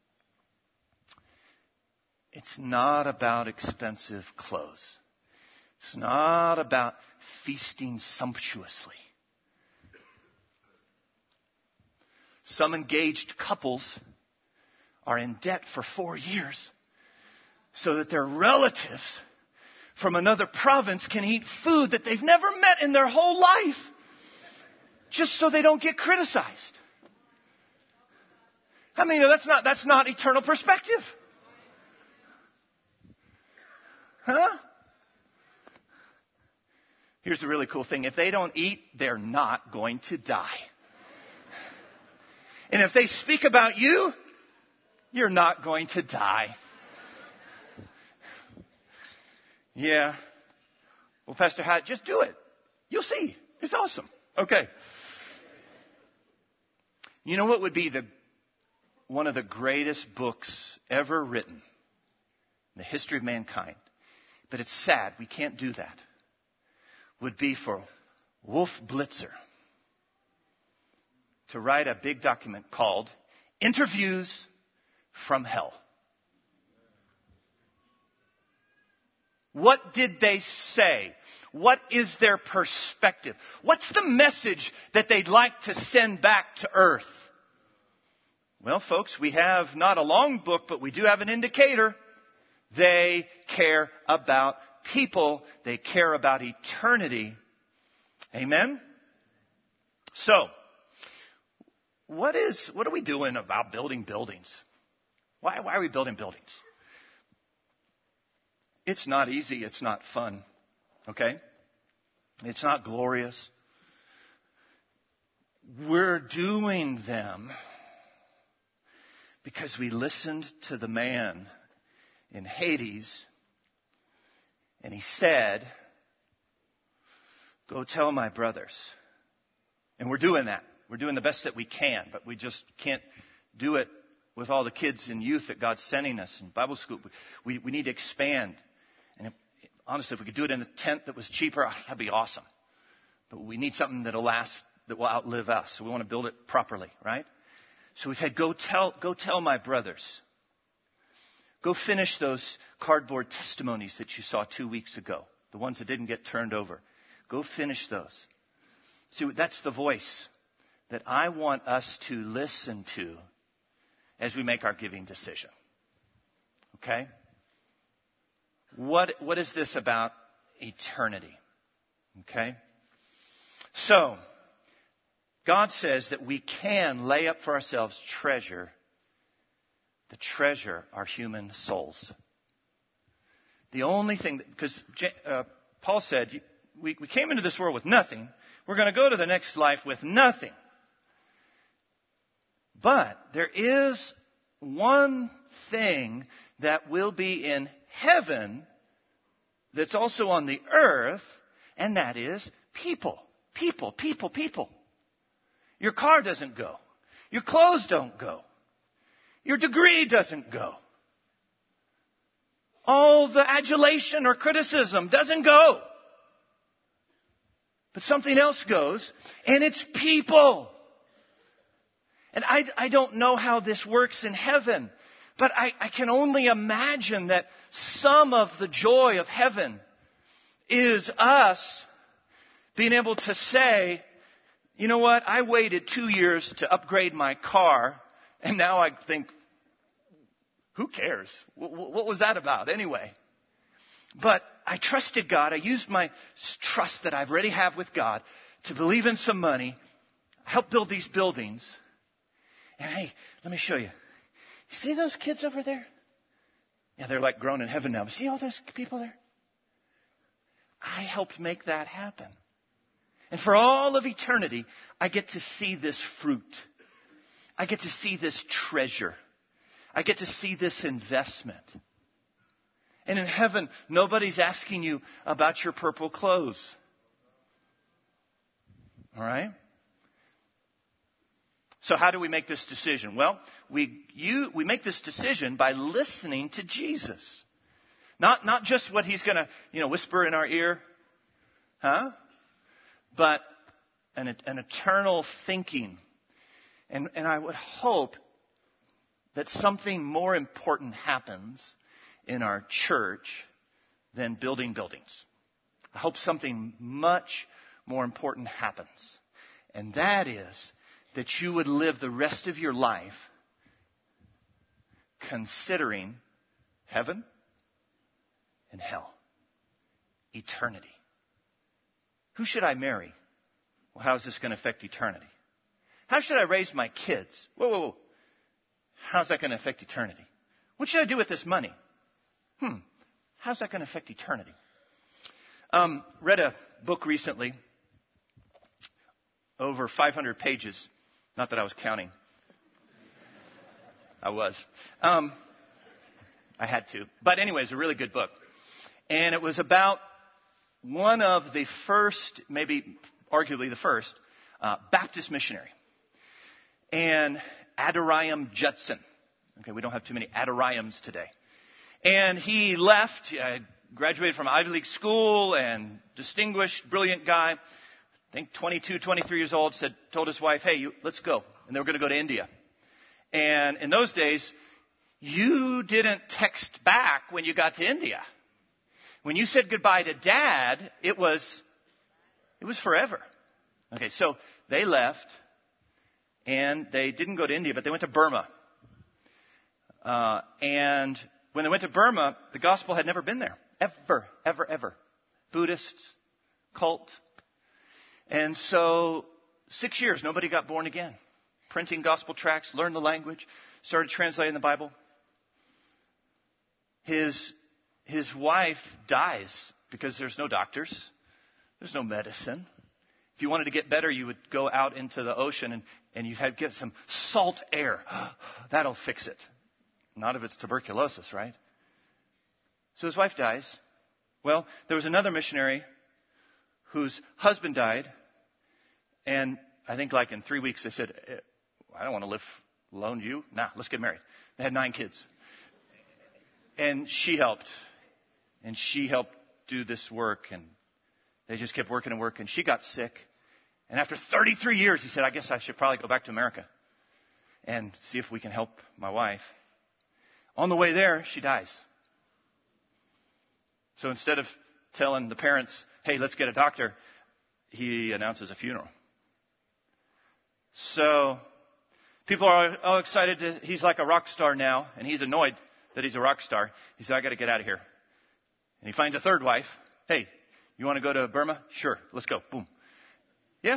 It's not about expensive clothes. It's not about feasting sumptuously. Some engaged couples are in debt for 4 years so that their relatives from another province can eat food that they've never met in their whole life just so they don't get criticized. I mean, that's not eternal perspective. Huh? Here's the really cool thing. If they don't eat, they're not going to die. And if they speak about you, you're not going to die. Yeah. Well, Pastor Hatt, just do it. You'll see. It's awesome. Okay. You know what would be one of the greatest books ever written in the history of mankind? But it's sad. We can't do that. Would be for Wolf Blitzer to write a big document called Interviews from Hell. What did they say? What is their perspective? What's the message that they'd like to send back to earth? Well, folks, we have not a long book, but we do have an indicator. They care about people. They care about eternity. Amen? So, what are we doing about building buildings? Why are we building buildings? It's not easy. It's not fun. Okay? It's not glorious. We're doing them because we listened to the man in Hades, and he said, go tell my brothers. And we're doing that. We're doing the best that we can, but we just can't do it with all the kids and youth that God's sending us in Bible school. We need to expand. And honestly, if we could do it in a tent that was cheaper, that'd be awesome. But we need something that'll last, that will outlive us. So we want to build it properly, right? So we've had go tell my brothers. Go finish those cardboard testimonies that you saw 2 weeks ago. The ones that didn't get turned over. Go finish those. See, that's the voice that I want us to listen to as we make our giving decision. Okay? What is this about eternity? Okay? So, God says that we can lay up for ourselves treasure, the treasure our human souls. The only thing, because Paul said, we came into this world with nothing. We're going to go to the next life with nothing. But there is one thing that will be in heaven that's also on the earth, and that is people. People, people, people. Your car doesn't go. Your clothes don't go. Your degree doesn't go. All the adulation or criticism doesn't go. But something else goes, and it's people. And I don't know how this works in heaven, but I can only imagine that some of the joy of heaven is us being able to say, you know what, I waited 2 years to upgrade my car, and now I think, who cares? What was that about anyway? But I trusted God. I used my trust that I already have with God to believe in some money, help build these buildings. And hey, let me show you. You see those kids over there? Yeah, they're like grown in heaven now. See all those people there? I helped make that happen. And for all of eternity, I get to see this fruit. I get to see this treasure. I get to see this investment. And in heaven, nobody's asking you about your purple clothes. All right? So how do we make this decision? Well, we make this decision by listening to Jesus. Not just what he's going to, whisper in our ear. But an eternal thinking. And I would hope that something more important happens in our church than building buildings. I hope something much more important happens. And that is that you would live the rest of your life considering heaven and hell. Eternity. Who should I marry? Well, how is this going to affect eternity? How should I raise my kids? Whoa. How's that going to affect eternity? What should I do with this money? How's that going to affect eternity? Read a book recently, over 500 pages. Not that I was counting. I was. I had to. But anyways, a really good book. And it was about one of the first, maybe arguably the first, Baptist missionary. And Adoniram Judson. Okay, we don't have too many Adonirams today. And he left, graduated from Ivy League school, and distinguished, brilliant guy. I think 22, 23 years old, told his wife, hey, let's go. And they were going to go to India. And in those days, you didn't text back when you got to India. When you said goodbye to Dad, it was forever. Okay, so they left, and they didn't go to India, but they went to Burma. And when they went to Burma, the gospel had never been there. Ever. Buddhists, cult. And so 6 years, nobody got born again. Printing gospel tracts, learned the language, started translating the Bible. His his wife dies because there's no doctors. There's no medicine. If you wanted to get better, you would go out into the ocean and you'd have get some salt air. That'll fix it. Not if it's tuberculosis, right? So his wife dies. Well, there was another missionary whose husband died. And I think like in 3 weeks they said, I don't want to live alone. You? Nah, let's get married. They had 9 kids. And she helped. And she helped do this work. And they just kept working and working. She got sick. And after 33 years, he said, I guess I should probably go back to America and see if we can help my wife. On the way there, she dies. So instead of telling the parents, hey, let's get a doctor, he announces a funeral. So people are all excited. He's like a rock star now, and he's annoyed that he's a rock star. He said, I got to get out of here. And he finds a third wife. Hey, you want to go to Burma? Sure, let's go. Boom. Yeah.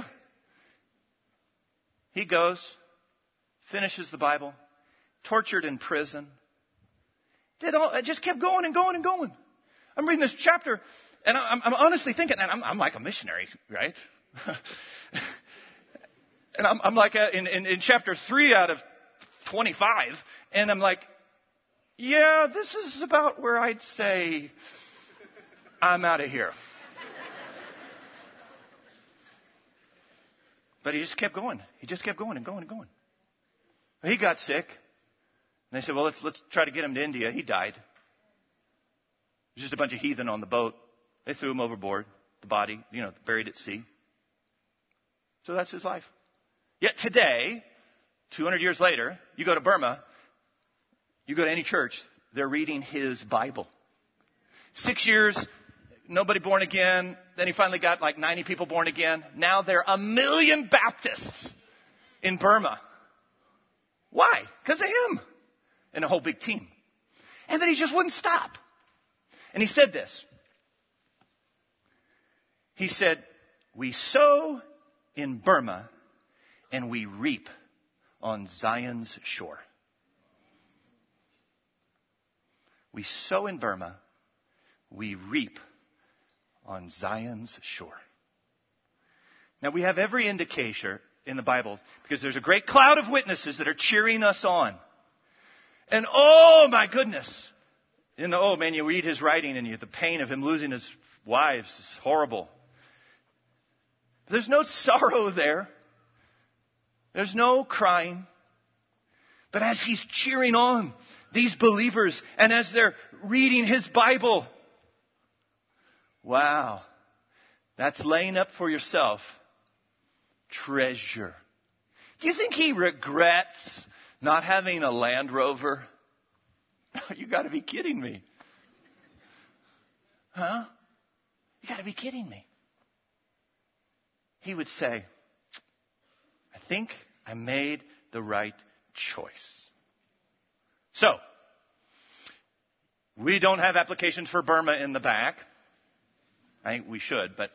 He goes, finishes the Bible, tortured in prison. It just kept going and going and going. I'm reading this chapter, and I'm honestly thinking, and I'm like a missionary, right? And I'm like in chapter 3 out of 25, and I'm like, yeah, this is about where I'd say I'm out of here. But he just kept going. He just kept going and going and going. He got sick. And they said, well, let's try to get him to India. He died. There's just a bunch of heathen on the boat. They threw him overboard, the body, buried at sea. So that's his life. Yet today, 200 years later, you go to Burma, you go to any church, they're reading his Bible. 6 years, nobody born again. Then he finally got like 90 people born again. Now there are 1 million Baptists in Burma. Why? Because of him and a whole big team. And then he just wouldn't stop. And he said this. He said, we sow in Burma and we reap on Zion's shore. We sow in Burma, we reap on Zion's shore. Now we have every indication in the Bible because there's a great cloud of witnesses that are cheering us on. And oh my goodness. You read his writing and the pain of him losing his wives is horrible. There's no sorrow there. There's no crying. But as he's cheering on these believers and as they're reading his Bible, wow, that's laying up for yourself treasure. Do you think he regrets not having a Land Rover? You got to be kidding me. Huh? You got to be kidding me. He would say, I think I made the right choice. So, we don't have applications for Burma in the back. I think we should, but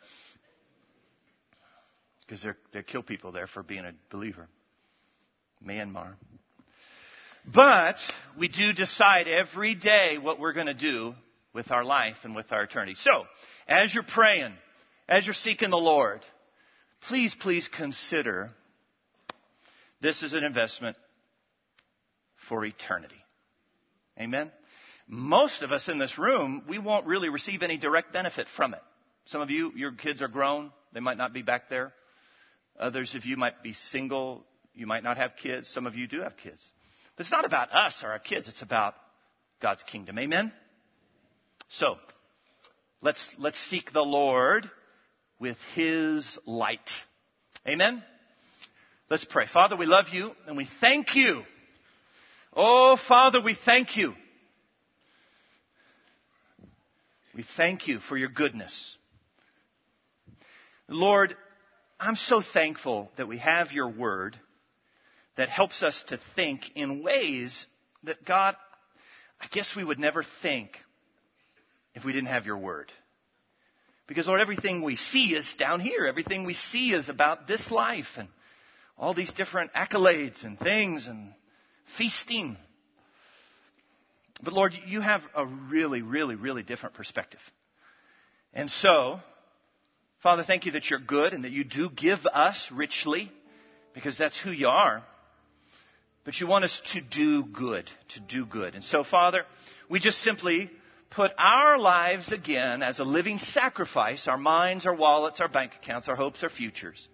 because they kill people there for being a believer. Myanmar. But we do decide every day what we're going to do with our life and with our eternity. So, as you're praying, as you're seeking the Lord, please consider this is an investment for eternity. Amen? Most of us in this room, we won't really receive any direct benefit from it. Some of you, your kids are grown. They might not be back there. Others of you might be single. You might not have kids. Some of you do have kids. But it's not about us or our kids. It's about God's kingdom. Amen? So, let's seek the Lord with His light. Amen? Let's pray. Father, we love you and we thank you. Oh, Father, we thank you. We thank you for your goodness. Lord, I'm so thankful that we have your word that helps us to think in ways that, God, I guess we would never think if we didn't have your word. Because, Lord, everything we see is down here. Everything we see is about this life and all these different accolades and things and feasting. But Lord, you have a really, really, really different perspective. And so, Father, thank you that you're good and that you do give us richly, because that's who you are. But you want us to do good, to do good. And so, Father, we just simply put our lives again as a living sacrifice, our minds, our wallets, our bank accounts, our hopes, our futures.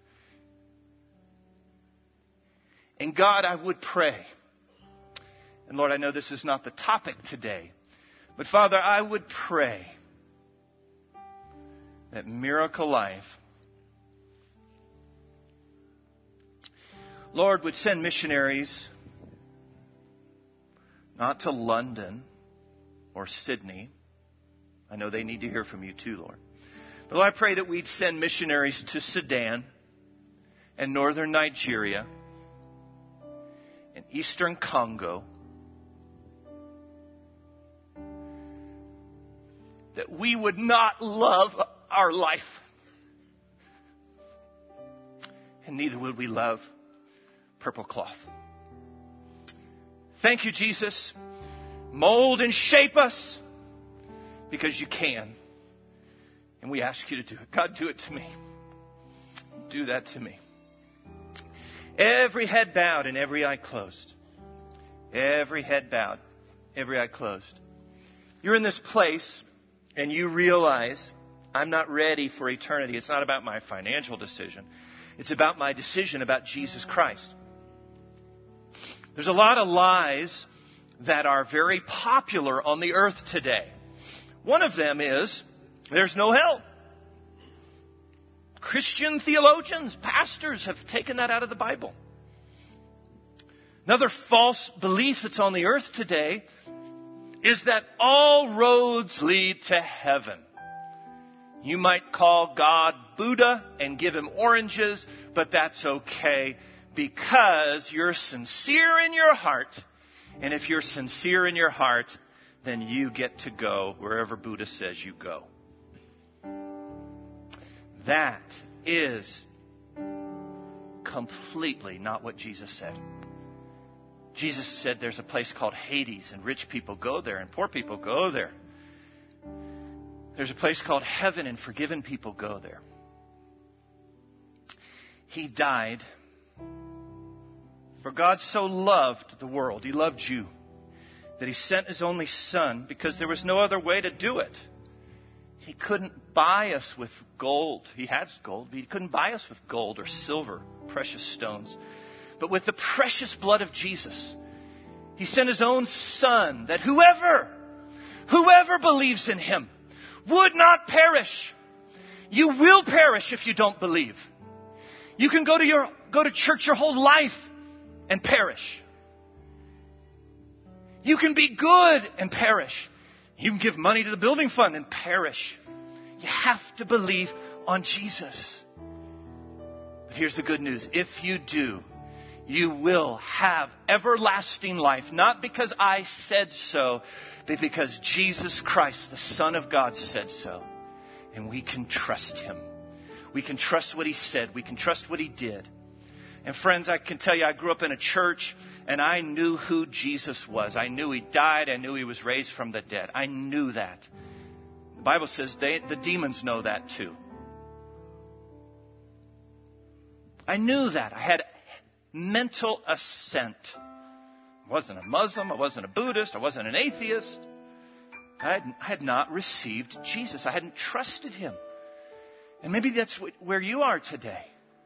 And God, I would pray, and Lord, I know this is not the topic today, but Father, I would pray that Miracle Life, Lord, would send missionaries not to London or Sydney. I know they need to hear from you too, Lord. But Lord, I pray that we'd send missionaries to Sudan and northern Nigeria and eastern Congo. That we would not love our life. And neither would we love purple cloth. Thank you, Jesus. Mold and shape us because you can. And we ask you to do it. God, do it to me. Do that to me. Every head bowed and every eye closed. Every head bowed, every eye closed. You're in this place and you realize I'm not ready for eternity. It's not about my financial decision. It's about my decision about Jesus Christ. There's a lot of lies that are very popular on the earth today. One of them is, there's no hell. Christian theologians, pastors have taken that out of the Bible. Another false belief that's on the earth today is that all roads lead to heaven. You might call God Buddha and give him oranges, but that's okay because you're sincere in your heart. And if you're sincere in your heart, then you get to go wherever Buddha says you go. That is completely not what Jesus said. Jesus said there's a place called Hades, and rich people go there, and poor people go there. There's a place called heaven, and forgiven people go there. He died. For God so loved the world, He loved you, that He sent His only Son because there was no other way to do it. He couldn't buy us with gold. He has gold, but He couldn't buy us with gold or silver, precious stones. But with the precious blood of Jesus, He sent His own Son, that whoever believes in Him would not perish. You will perish if you don't believe. You can go to church your whole life and perish. You can be good and perish. You can give money to the building fund and perish. You have to believe on Jesus. But here's the good news. If you do, you will have everlasting life. Not because I said so, but because Jesus Christ, the Son of God, said so. And we can trust Him. We can trust what He said. We can trust what He did. And friends, I can tell you, I grew up in a church and I knew who Jesus was. I knew He died. I knew He was raised from the dead. I knew that. The Bible says the demons know that too. I knew that. I had mental assent. I wasn't a Muslim. I wasn't a Buddhist. I wasn't an atheist. I had not received Jesus. I hadn't trusted Him. And maybe that's where you are today.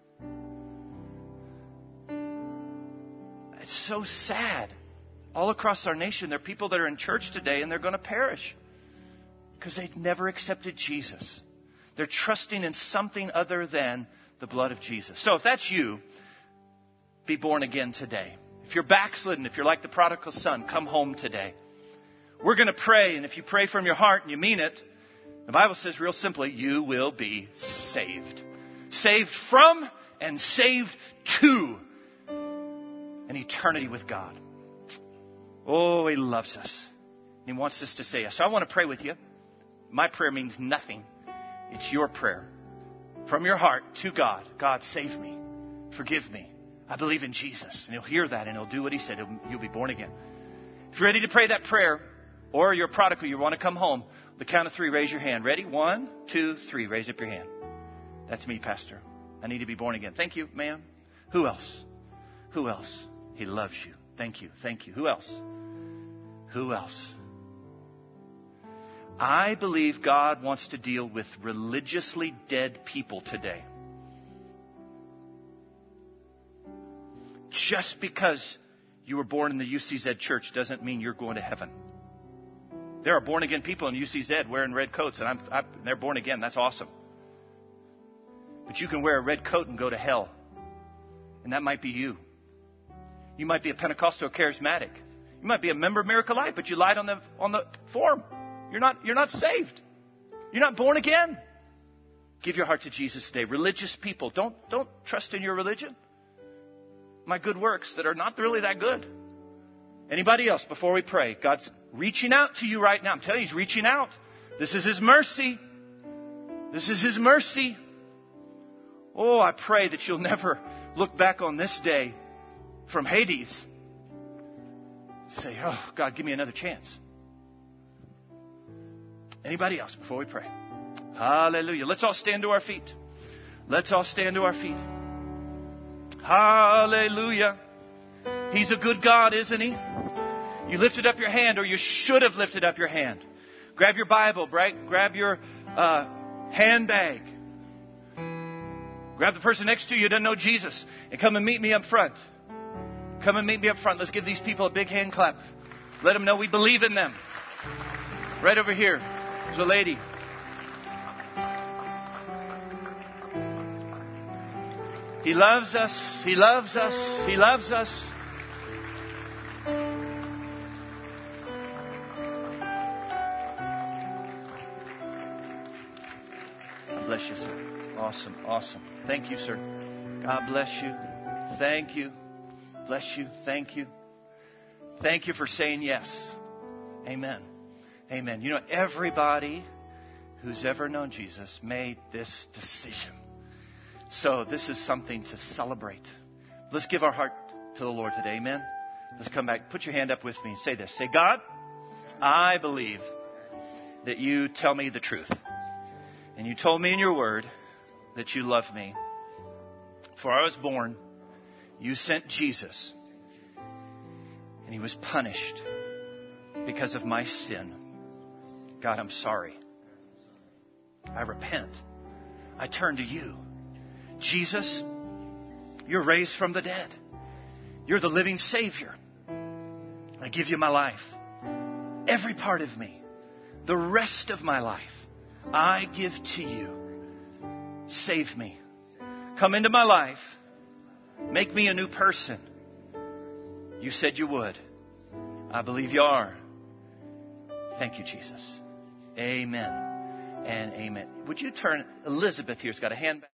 It's so sad. All across our nation, there are people that are in church today and they're going to perish because they've never accepted Jesus. They're trusting in something other than the blood of Jesus. So if that's you, be born again today. If you're backslidden, if you're like the prodigal son, come home today. We're going to pray, and if you pray from your heart and you mean it, the Bible says real simply, you will be saved. Saved from and saved to an eternity with God. Oh, He loves us. He wants us to say yes. So I want to pray with you. My prayer means nothing. It's your prayer. From your heart to God. God, save me. Forgive me. I believe in Jesus. And He'll hear that and He'll do what He said. You'll be born again. If you're ready to pray that prayer, Or you're a prodigal, you want to come home. The count of 3, raise your hand. Ready? 1, 2, 3. Raise up your hand. That's me, Pastor. I need to be born again. Thank you, ma'am. Who else? Who else? He loves you. Thank you. Thank you. Who else? Who else? I believe God wants to deal with religiously dead people today. Just because you were born in the UCZ church doesn't mean you're going to heaven. There are born again people in UCZ wearing red coats, and they're born again. That's awesome. But you can wear a red coat and go to hell. And that might be you. You might be a Pentecostal charismatic. You might be a member of Miracle Life, but you lied on the form. You're not saved. You're not born again. Give your heart to Jesus today. Religious people, don't trust in your religion. My good works that are not really that good. Anybody else before we pray? God's reaching out to you right now. I'm telling you, He's reaching out. This is His mercy. This is His mercy. Oh, I pray that you'll never look back on this day from Hades. Say, oh, God, give me another chance. Anybody else before we pray? Hallelujah. Let's all stand to our feet. Let's all stand to our feet. Hallelujah. He's a good God, isn't He? You lifted up your hand, or you should have lifted up your hand. Grab your Bible, right? Grab your handbag. Grab the person next to you who doesn't know Jesus, and come and meet me up front. Come and meet me up front. Let's give these people a big hand clap. Let them know we believe in them. Right over here. There's a lady. He loves us. He loves us. He loves us. God bless you, sir. Awesome. Awesome. Thank you, sir. God bless you. Thank you. Bless you. Thank you. Thank you for saying yes. Amen. Amen. You know, everybody who's ever known Jesus made this decision. So this is something to celebrate. Let's give our heart to the Lord today. Amen. Let's come back. Put your hand up with me and say this. Say, God, I believe that you tell me the truth. And you told me in your word that you love me. Before I was born, you sent Jesus. And He was punished because of my sin. God, I'm sorry. I repent. I turn to you. Jesus, you're raised from the dead. You're the living Savior. I give you my life. Every part of me. The rest of my life. I give to you. Save me. Come into my life. Make me a new person. You said you would. I believe you are. Thank you, Jesus. Amen and amen. Would you turn? Elizabeth here's got a hand back.